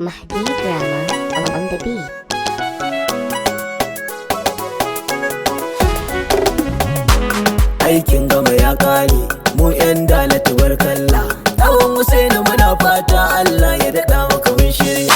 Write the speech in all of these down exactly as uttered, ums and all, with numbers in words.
Mahdi Drama on, on the beat. Aikin gama ya kare mu yan dalatu barkalla. Ɗan Husaini muna fata Allah ya daɗa maka mun shirya.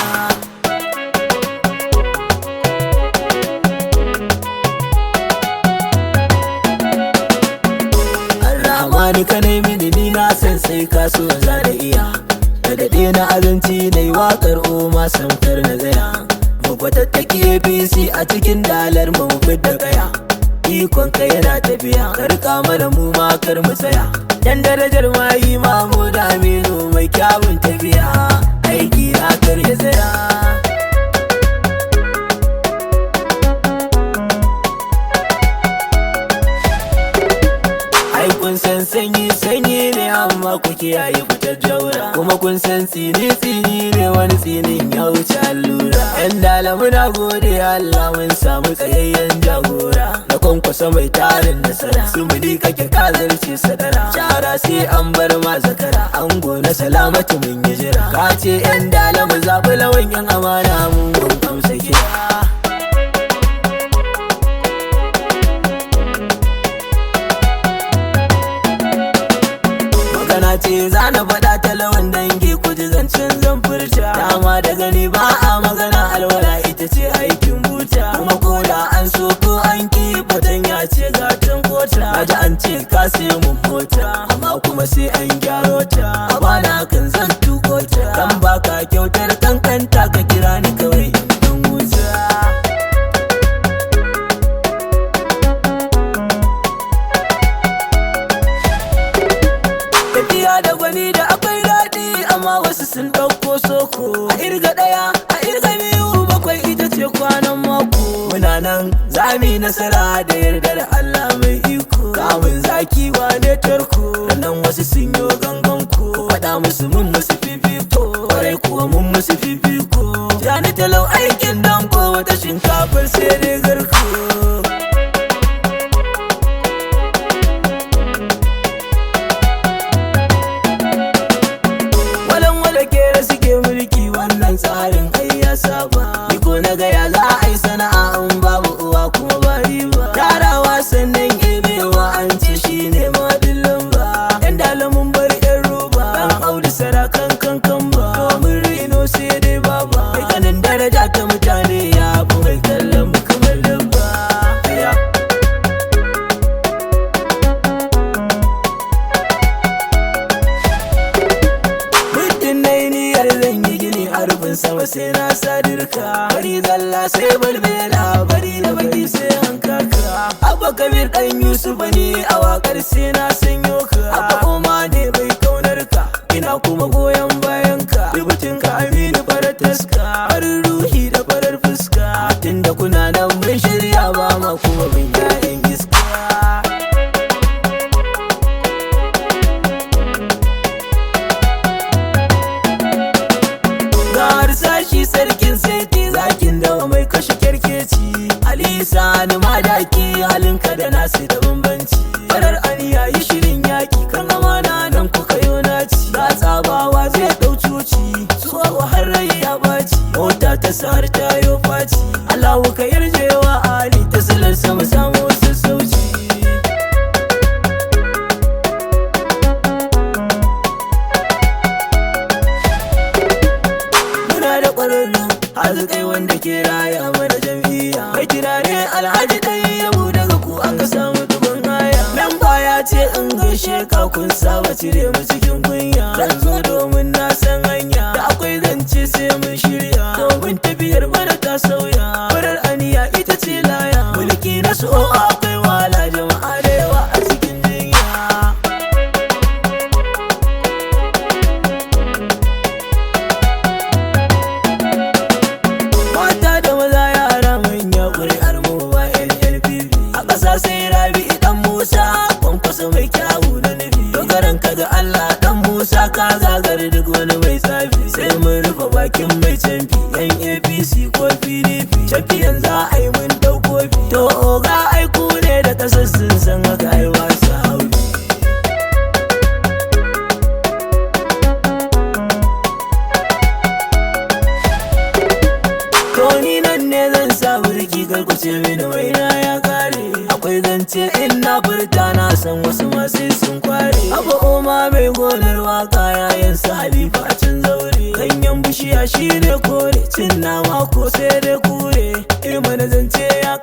Ar-Rahmanu ka nemi ni na san sai ka so za da iya. Da daɗe na azanci na yi waƙar Oma samkar na zaya. Mu fatattaki A P C a cikin dalar mu mu fidda kaya. Ikon ka yana tafiya, karka mana mu ma kar mu tsaya. Dan darajar mayi mamu da Aminu mai kyawun tafiya, aiki na kar ya tsaya. Ai kun san sanyi sanyi ne amma ku kiyaye fitar jaura, kuma kun san tsini tsini ne wani tsinin ya wuce allura. Yan dala muna gode Allah mun samu tsayayyen jagora, na kwankwasa mai tarin nasara, su mudi kake kazarce sadara. Shara sai an bar ma zakara, an gona salamatu mun yi jira. Ka ce yan dala mu zaɓi lawan yan amana mun mun kamsa kira. Magana ce za na faɗa ta lawan dangi ku ji zancen zan furta. Dama da gani ba a magana alwala ita ce aikin buta. Kuma koda an so ko an ki fatan ya ce gatan kota. Naji an ce ka sai mun mota, amma kuma sai an gyaro ta. A bana kan zan tuko ta, dan baka kyautar kankanta ka kira ni kawai in dan wuta. Tafiya da gwani da akwai daɗi amma wasu sun ɗauko soko. A irga ɗaya a irga biyu bakwai ita ce kwanan mako. Muna nan zami nasara da yarda da Allah mai iko. Kamun zaki wane tarko, nan wasu sun yo gangan ko. Faɗa musu mun musu fifiko, kwarai kuwa mun musu fifiko. Jani talau aikin danko wata shinkafar sai dai garko. Tsarin ai ya saba, ni ko na gaya za a yi sana'a in babu uwa kuma ba riba. Yarawa sannan ebewa an ce shi ne madillin ba. Yan dalamin bar yan roba, dan audu sarakan kankan ba. Domin rino sai dai baba, mai ganin daraja ta mutane ya fi mai kallon mu kamar dabba. Muddin na yi niyyar zan yi gini a rufin sama sai na sadirka. Bari zalla sai balbela, bari da baki sai hankaka. Abba Kabir dan Yusuf ne a wakar sai na sanyo ka. Abba Oma ne bai kaunar ka, ina kuma goyon bayan ka. Rubutun ka Aminu farar taska, farin ruhi da farar fuska. Tunda kuna nan mun shirya ba ma kuma bin yayin iska. Sashi sarkin seti zakin dawa mai kashe kyarkeci. Ali Sani madaki halinka da nasu da bambanci. Farar aniya yi shirin yaki kan amana nan kuka yo naci. Ga tsabawa zai dau cuci, tsohuwa har rai ya baci. Mota ta sar ta yo faci, Allahu ka yarjewa Ali ta silar sama samu sassauci. Arzikai wanda ke raya mana jam'iyya, mai turare Alhaji ɗaya yabo daga ku an ka samu dubin haya. Memba ya ce in gaishe ka kun saba cire mu cikin kunya. Zan zo domin na san hanya, da akwai zance sai mun shirya. Domin tafiyar mana ta sauya, farar aniya ita ce laya. Mulki na so akwai wala jama'a da yawa a cikin jinya. Sai Rabi dan Musa kwankwasa mai kyawu na nufi. Dogaran ka ga Allah dan Musa ka zagar duk wani mai tsafi. Sai mun rufe bakin mai canfi, yan A P C ko P D P. Champion za a yi mun dau kofi. To oga aiku ne da kasar sun san haka ai wasu haufi. ce mini waina ya kare. Akwai zance in na furta na san wasu ma sai sun kware. Abu Oma mai gonar waka yayin sa Halifa a can zaure. Ganyen bishiya shi ne kore, cin nama ko sai dai kure. Ilma na zance ya